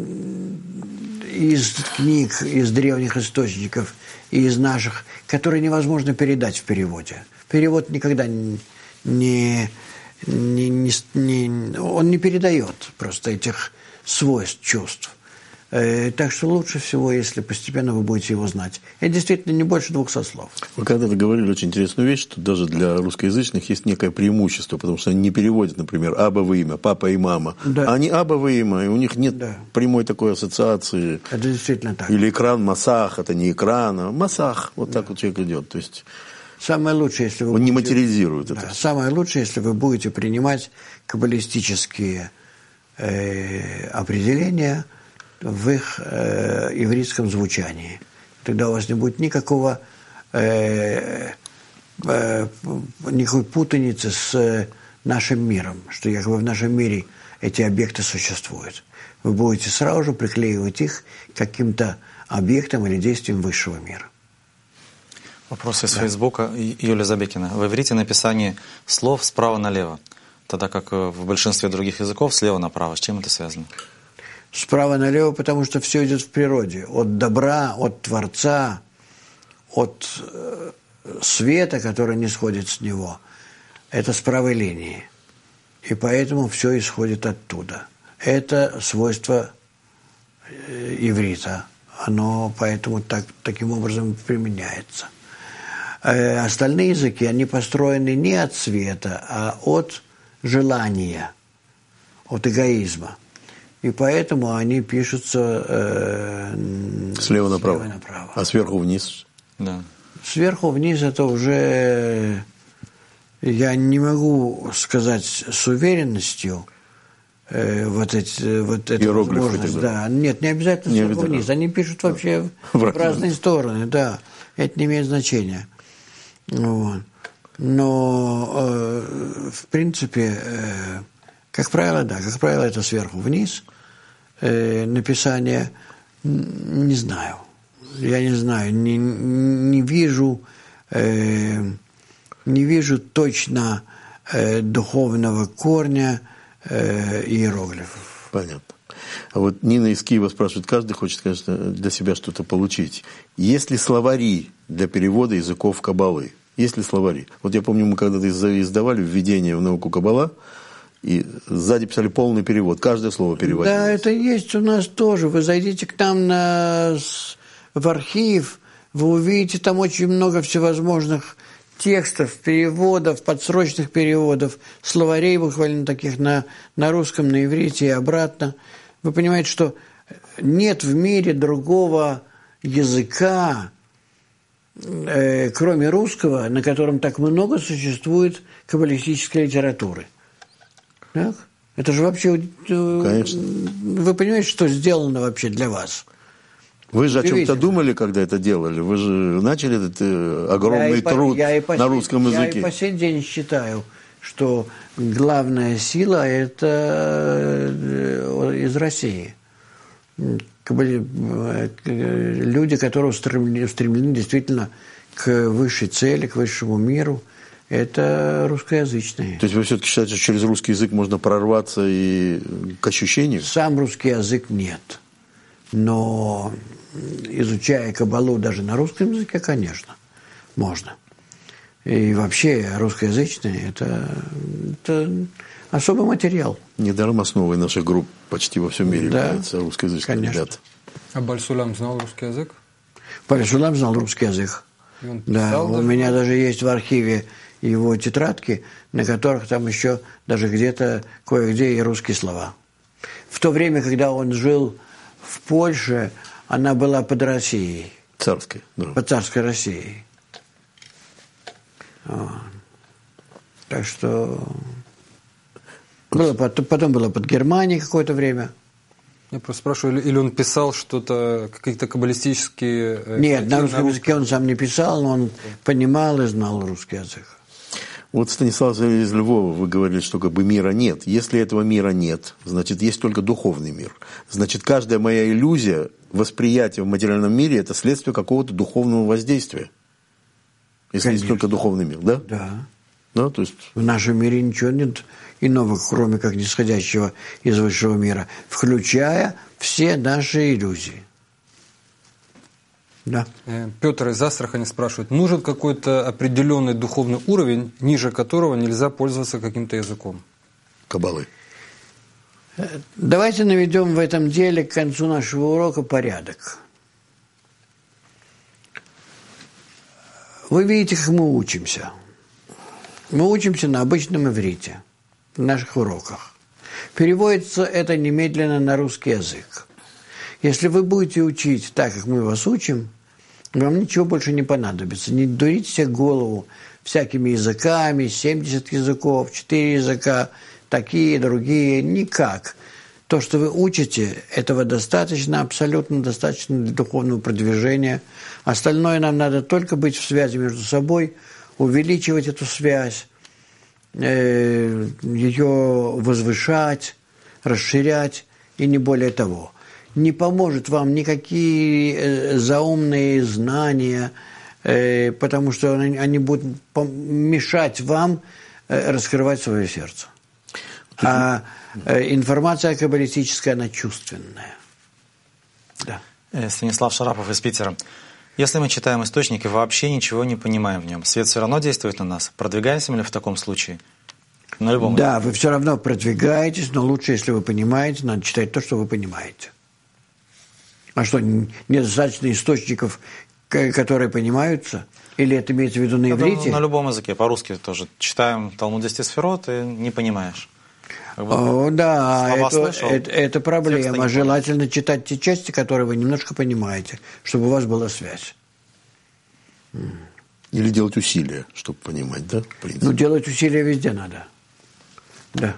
из книг, из древних источников и из наших, которые невозможно передать в переводе. Перевод никогда не, не, не, не, он не передает просто этих свойств, чувств. Так что лучше всего, если постепенно вы будете его знать. Это действительно не больше двухсот слов. Вы когда-то говорили очень интересную вещь, что даже для русскоязычных есть некое преимущество, потому что они не переводят, например, абово имя, папа и мама. Да. А они абово имя, и у них нет да. прямой такой ассоциации. Это действительно так. Или экран масах, это не экран, а масах. Вот да. так вот человек идет. То есть самое лучшее, если вы он будете, не материализирует да, это. Самое лучшее, если вы будете принимать каббалистические э, определения в их э, ивритском звучании. Тогда у вас не будет никакого, э, э, никакой путаницы с нашим миром, что якобы в нашем мире эти объекты существуют. Вы будете сразу же приклеивать их к каким-то объектам или действиям высшего мира. Вопрос из Да. Фейсбука Юлия Забекина. В иврите написание слов справа налево, тогда как в большинстве других языков слева направо. С чем это связано? Справа налево, потому что все идет в природе. От добра, от Творца, от э, света, который не сходит с него. Это с правой линии. И поэтому все исходит оттуда. Это свойство э, иврита. Оно поэтому так, таким образом применяется. Э, остальные языки, они построены не от света, а от желания, от эгоизма. И поэтому они пишутся э, Слева направо. слева направо. А сверху вниз? Да. Сверху вниз это уже, я не могу сказать с уверенностью, э, вот, эти, вот эту Иероглифы возможность. тогда. Да. Нет, не обязательно Не сверху обязательно. вниз. Они пишут вообще В в, разные разные стороны, да. Это не имеет значения. Вот. Но, э, в принципе, э, как правило, да, как правило, это сверху вниз. Э, написание, не знаю. Я не знаю, не, не вижу, э, не вижу точно э, духовного корня э, иероглифов. Понятно. А вот Нина из Киева спрашивает, каждый хочет, конечно, для себя что-то получить. Есть ли словари для перевода языков Каббалы? Есть ли словари? Вот я помню, мы когда-то издавали введение в науку Каббала, и сзади писали полный перевод, каждое слово переводилось. Да, это есть у нас тоже. Вы зайдите к нам на, в архив, вы увидите там очень много всевозможных текстов, переводов, подсрочных переводов, словарей буквально таких на, на русском, на иврите и обратно. Вы понимаете, что нет в мире другого языка, э, кроме русского, на котором так много существует каббалистической литературы. Так? Это же вообще... Конечно. Вы понимаете, что сделано вообще для вас? Вы же о чем-то Удивительно. думали, когда это делали? Вы же начали этот э, огромный Я и по- труд я и по на сей- русском языке. Я и по сей день считаю, что главная сила – это э, из России. Кабали- э, Люди, которые устремлены, устремлены действительно к высшей цели, к высшему миру, это русскоязычные. То есть вы все-таки считаете, что через русский язык можно прорваться и к ощущению? Сам русский язык нет. Но изучая каббалу даже на русском языке, конечно, можно. И вообще русскоязычные это, это особый материал. Недаром основой наших групп почти во всем мире Да, являются русскоязычные конечно. ребята. А Баль-Сулам знал русский язык? Баль-Сулам знал русский язык. И он Да, писал у даже? меня даже есть в архиве его тетрадки, на которых там еще даже где-то кое-где и русские слова. В то время, когда он жил в Польше, она была под Россией, Царское. Да. под царской Россией. Вот. Так что было, потом, потом было под Германией какое-то время. Я просто спрашиваю, или- или он писал что-то, какие-то каббалистические... э, Нет, статьи на русском языке он сам не писал, но он понимал и знал русский язык. Вот, Станислав из Львова, вы говорили, что как бы мира нет. Если этого мира нет, значит, есть только духовный мир. Значит, каждая моя иллюзия, восприятие в материальном мире – это следствие какого-то духовного воздействия. Если Конечно. есть только духовный мир, да? Да. Да, то есть, В нашем мире ничего нет иного, кроме как нисходящего из высшего мира, включая все наши иллюзии. Да. Э, Петр из Астрахани спрашивает, нужен какой-то определенный духовный уровень, ниже которого нельзя пользоваться каким-то языком? каббалы. Давайте наведем в этом деле к концу нашего урока порядок. Вы видите, как мы учимся. Мы учимся на обычном иврите, в наших уроках. Переводится это немедленно на русский язык. Если вы будете учить так, как мы вас учим, вам ничего больше не понадобится. Не дурите себе голову всякими языками, семьдесят языков, четыре языка, такие, другие. Никак. То, что вы учите, этого достаточно, абсолютно достаточно для духовного продвижения. Остальное нам надо только быть в связи между собой, увеличивать эту связь, э, ее возвышать, расширять и не более того. Не поможет вам никакие э, заумные знания, э, потому что они, они будут мешать вам э, раскрывать свое сердце. А э, информация каббалистическая, она чувственная. Да. Станислав Шарапов из Питера. Если мы читаем источник и вообще ничего не понимаем в нем, свет все равно действует на нас? Продвигаемся ли в таком случае? На любом да, этапе. Вы все равно продвигаетесь, но лучше, если вы понимаете, надо читать то, что вы понимаете. А что, недостаточно источников, которые понимаются? Или это имеется в виду на иврите? На любом языке, по-русски тоже. Читаем Талмуд десяти сферот и не понимаешь. Как бы, О, да, это, слышал, это, это проблема. Желательно читать те части, которые вы немножко понимаете, чтобы у вас была связь. Или делать усилия, чтобы понимать, да? В принципе. Ну, делать усилия везде надо. Да.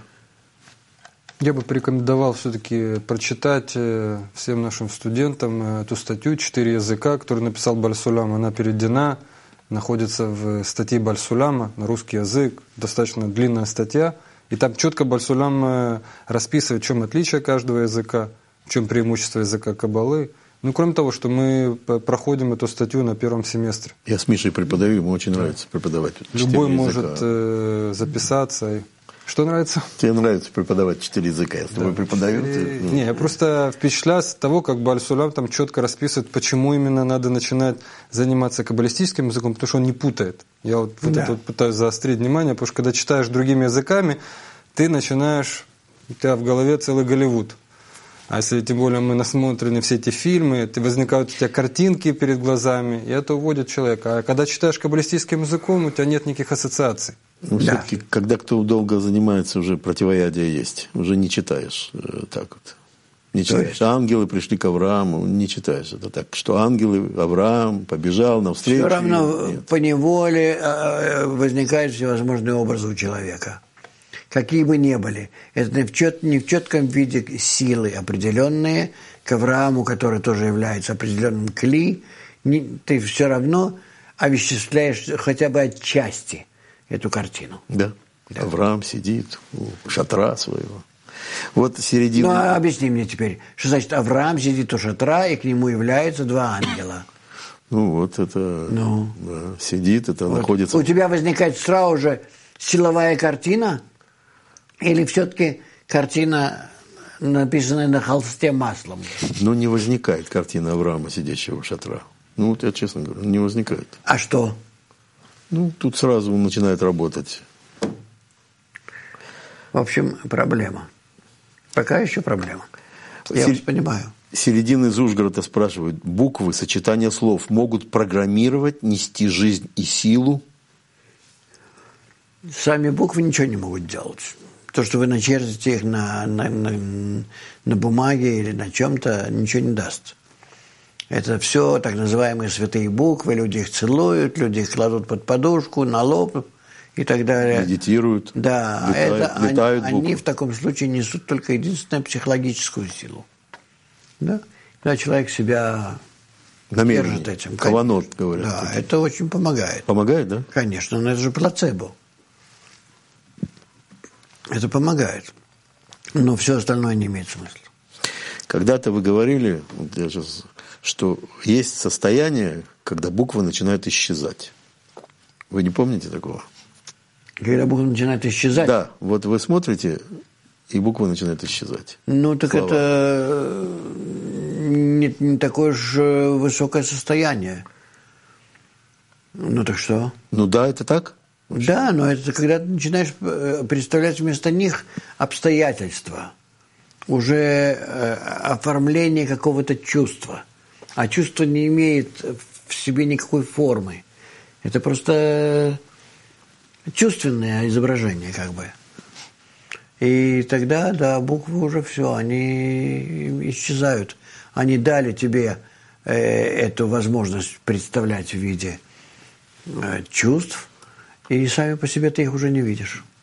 Я бы порекомендовал все-таки прочитать всем нашим студентам эту статью «Четыре языка», которую написал Бааль Сулам. Она переведена, находится в статье Бааль Сулама на русский язык. Достаточно длинная статья. И там четко Бааль Сулам расписывает, в чем отличие каждого языка, в чем преимущество языка Каббалы. Ну, кроме того, что мы проходим эту статью на первом семестре. Я с Мишей преподаю, ему очень нравится преподавать. Любой может э, записаться. Что нравится? Тебе нравится преподавать четыре языка. Я с тобой да. преподаю. Ты, ну... Не, я просто впечатляюсь от того, как Бааль Сулам там четко расписывает, почему именно надо начинать заниматься каббалистическим языком, потому что он не путает. Я вот, вот да. это вот пытаюсь заострить внимание, потому что когда читаешь другими языками, ты начинаешь, у тебя в голове целый Голливуд. А если тем более мы насмотрены все эти фильмы, возникают у тебя картинки перед глазами, и это уводит человека. А когда читаешь каббалистическим языком, у тебя нет никаких ассоциаций. Ну, да. Все-таки, когда кто долго занимается, уже противоядие есть. Уже не читаешь э, так вот. Не читаешь. Ангелы пришли к Аврааму, не читаешь. Это так, что ангелы, Авраам побежал навстречу. Все равно нет. Поневоле возникают всевозможные образы у человека. Какие бы ни были. Это не в, чет, не в четком виде силы определенные, к Аврааму, который тоже является определенным кли, не, ты все равно овеществляешь хотя бы отчасти эту картину. Да. да. Авраам сидит у шатра своего. Вот середина... Ну, а объясни мне теперь, что значит Авраам сидит у шатра, и к нему являются два ангела. Ну, вот это... Ну. Да, сидит, это вот. находится... У тебя возникает сразу же силовая картина? Или все-таки картина, написанная на холсте маслом? Ну, не возникает картина Авраама, сидящего у шатра. Ну, вот я честно говорю, не возникает. А что? Ну, тут сразу он начинает работать. В общем, проблема. Пока еще проблема. Я Сер... вас понимаю. Середины из Ужгорода спрашивают, буквы, сочетания слов могут программировать, нести жизнь и силу? Сами буквы ничего не могут делать. То, что вы начертите их на, на, на, на бумаге или на чем-то, ничего не даст. Это все так называемые святые буквы, люди их целуют, люди их кладут под подушку, на лоб и так далее. Медитируют, да, летают, это летают они, они в таком случае несут только единственную психологическую силу. Да? Когда человек себя намерение, держит этим. каванот, говорят. Да, это. это очень помогает. Помогает, да? Конечно, но это же плацебо. Это помогает. Но все остальное не имеет смысла. Когда-то вы говорили, вот я сейчас, что есть состояние, когда буквы начинают исчезать. Вы не помните такого? Когда буквы начинают исчезать? Да, вот вы смотрите, и буквы начинают исчезать. Ну, так слова. Это не, не такое уж высокое состояние. Ну, так что? Ну да, это так. Да, но это когда ты начинаешь представлять вместо них обстоятельства, уже оформление какого-то чувства. А чувство не имеет в себе никакой формы. Это просто чувственное изображение, как бы. И тогда, да, буквы уже все, они исчезают. Они дали тебе э, эту возможность представлять в виде э, чувств, и сами по себе ты их уже не видишь.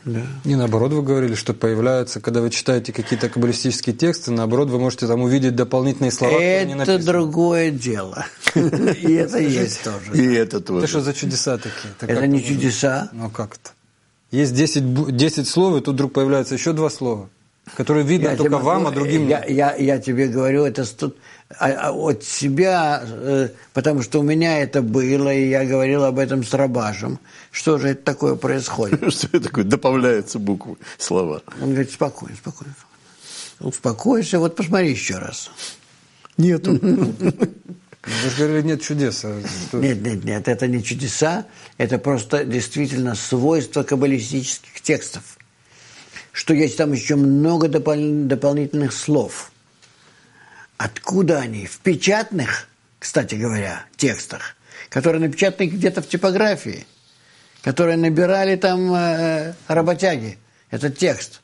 Да. И наоборот, вы говорили, что появляются, когда вы читаете какие-то каббалистические тексты, наоборот, вы можете там увидеть дополнительные слова, которые не написаны. Это другое дело. И это есть тоже. И это тоже. Это что за чудеса такие? Это не чудеса. Ну как это? Есть десять, десять слов, и тут вдруг появляются еще два слова, которые видно я только тебе, вам, а другим я, нет. Я, я тебе говорю, это студ... а, а от себя, э, потому что у меня это было, и я говорил об этом с Рабашем. Что же это такое происходит? Что это такое? Добавляются буквы, слова. Он говорит, спокойно, спокойно. Успокойся, вот посмотри еще раз. Нету. Вы же говорили, нет чудес. А что... Нет, нет, нет, это не чудеса, это просто действительно свойство каббалистических текстов. Что есть там еще много допол- дополнительных слов. Откуда они? В печатных, кстати говоря, текстах, которые напечатаны где-то в типографии, которые набирали там э, работяги, этот текст,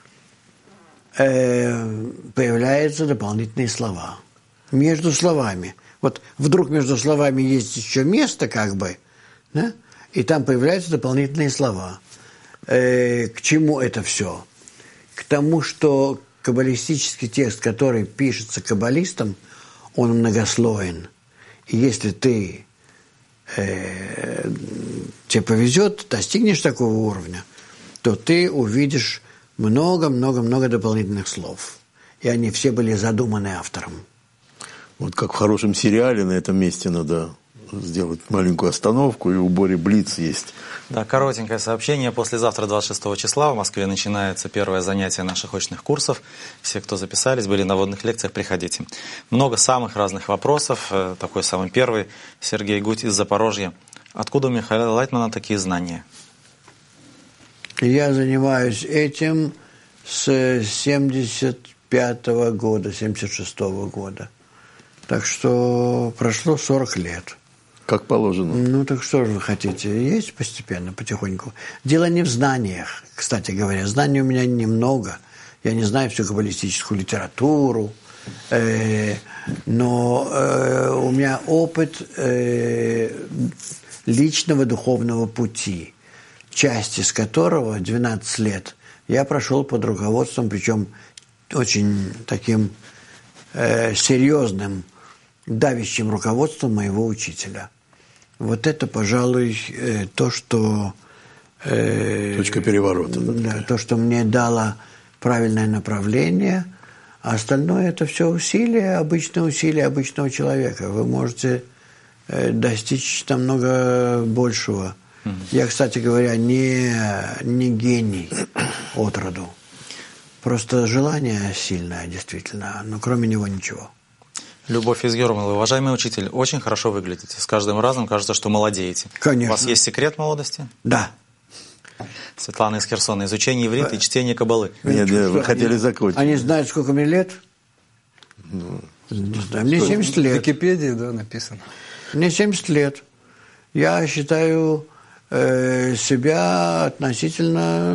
э, появляются дополнительные слова. Между словами. Вот вдруг между словами есть еще место, как бы, да? И там появляются дополнительные слова. Э, к чему это все? К тому, что каббалистический текст, который пишется каббалистом, он многослоен. И если ты, э, тебе повезет, достигнешь такого уровня, то ты увидишь много-много-много дополнительных слов. И они все были задуманы автором. Вот как в хорошем сериале, на этом месте надо сделать маленькую остановку, и у Бори Блиц есть. Да, коротенькое сообщение. Послезавтра, двадцать шестого числа, в Москве начинается первое занятие наших очных курсов. Все, кто записались, были на водных лекциях, приходите. Много самых разных вопросов. Такой самый первый. Сергей Гуть из Запорожья. Откуда у Михаила Лайтмана такие знания? Я занимаюсь этим с семьдесят пятого года, семьдесят шестого года. Так что прошло сорок лет. Как положено. Ну, так что же вы хотите? Есть постепенно, потихоньку. Дело не в знаниях, кстати говоря. Знаний у меня немного. Я не знаю всю каббалистическую литературу. Э, но э, у меня опыт э, личного духовного пути, часть из которого, двенадцать лет, я прошел под руководством, причем очень таким э, серьезным, давящим руководством моего учителя. Вот это, пожалуй, э, то, что... Э, Точка переворота. Да, то, что мне дало правильное направление, а остальное это все усилия, обычные усилия обычного человека. Вы можете э, достичь намного большего. Mm-hmm. Я, кстати говоря, не, не гений от роду. Просто желание сильное, действительно, но кроме него ничего. Любовь из Германова. Уважаемый учитель, очень хорошо выглядите. С каждым разом кажется, что молодеете. Конечно. У вас есть секрет молодости? Да. Светлана из Херсона. Изучение иврита и чтение каббалы. Нет, нет, вы они, хотели закончить. Они знают, сколько мне лет? Ну, не знаю. Мне семьдесят лет. В Википедии, да, написано. Мне семьдесят лет. Я считаю э, себя относительно,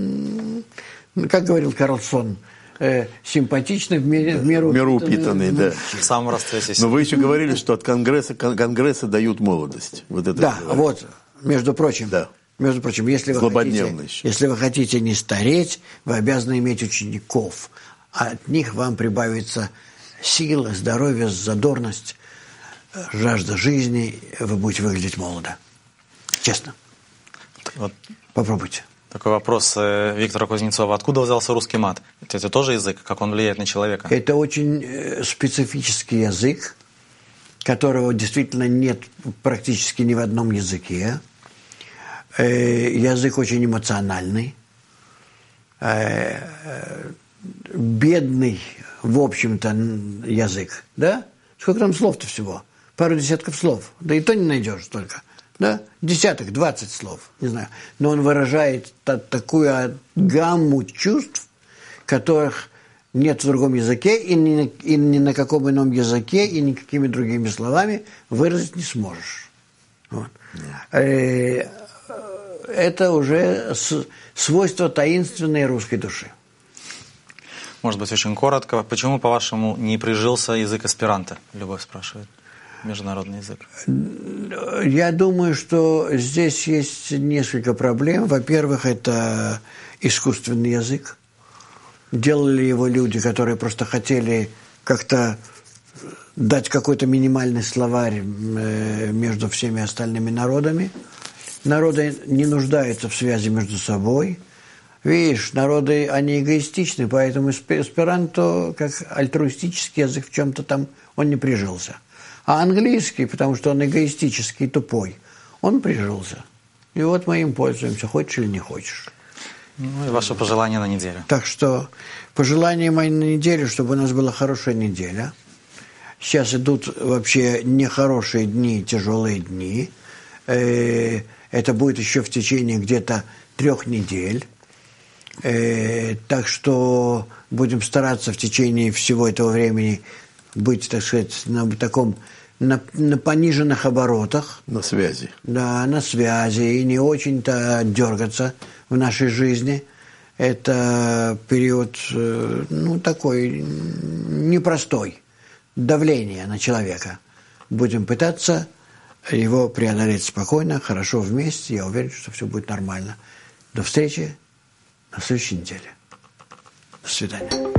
как говорил Карлсон, э, симпатичный, в мере, в меру, в меру упитанный, да. В самом расцвете сил. Но вы еще говорили, что от Конгресса, конгресса дают молодость. Вот это да, вот, между прочим. Да. Между прочим, если вы, хотите, если вы хотите не стареть, вы обязаны иметь учеников. А от них вам прибавится сила, здоровье, задорность, жажда жизни. Вы будете выглядеть молодо. Честно. Вот. Попробуйте. Такой вопрос Виктора Кузнецова. Откуда взялся русский мат? Это тоже язык? Как он влияет на человека? Это очень специфический язык, которого действительно нет практически ни в одном языке. Язык очень эмоциональный, бедный, в общем-то, язык, да? Сколько там слов-то всего? Пару десятков слов, да и то не найдешь столько, да? Десяток, двадцать слов, не знаю. Но он выражает та- такую гамму чувств, которых нет в другом языке, и ни, и ни на каком ином языке, и никакими другими словами выразить не сможешь. Вот. Это уже свойство таинственной русской души. Может быть, очень коротко. Почему, по-вашему, не прижился язык эсперанто? Любовь спрашивает. международный язык? Я думаю, что здесь есть несколько проблем. Во-первых, это искусственный язык. Делали его люди, которые просто хотели как-то дать какой-то минимальный словарь между всеми остальными народами. Народы не нуждаются в связи между собой. Видишь, народы, они эгоистичны, поэтому эсперанто, как альтруистический язык, в чем-то там он не прижился. А английский, потому что он эгоистический, тупой, он прижился. И вот мы им пользуемся, хочешь или не хочешь. Ну и ваше пожелание на неделю. Так что пожелание мои на неделю, чтобы у нас была хорошая неделя. Сейчас идут вообще нехорошие дни, тяжелые дни. Это будет еще в течение где-то трех недель. Так что будем стараться в течение всего этого времени быть, так сказать, на таком, на, на пониженных оборотах. На связи. Да, на связи, и не очень-то дергаться в нашей жизни. Это период, ну, такой непростой, давление на человека. Будем пытаться его преодолеть спокойно, хорошо вместе. Я уверен, что все будет нормально. До встречи на следующей неделе. До свидания.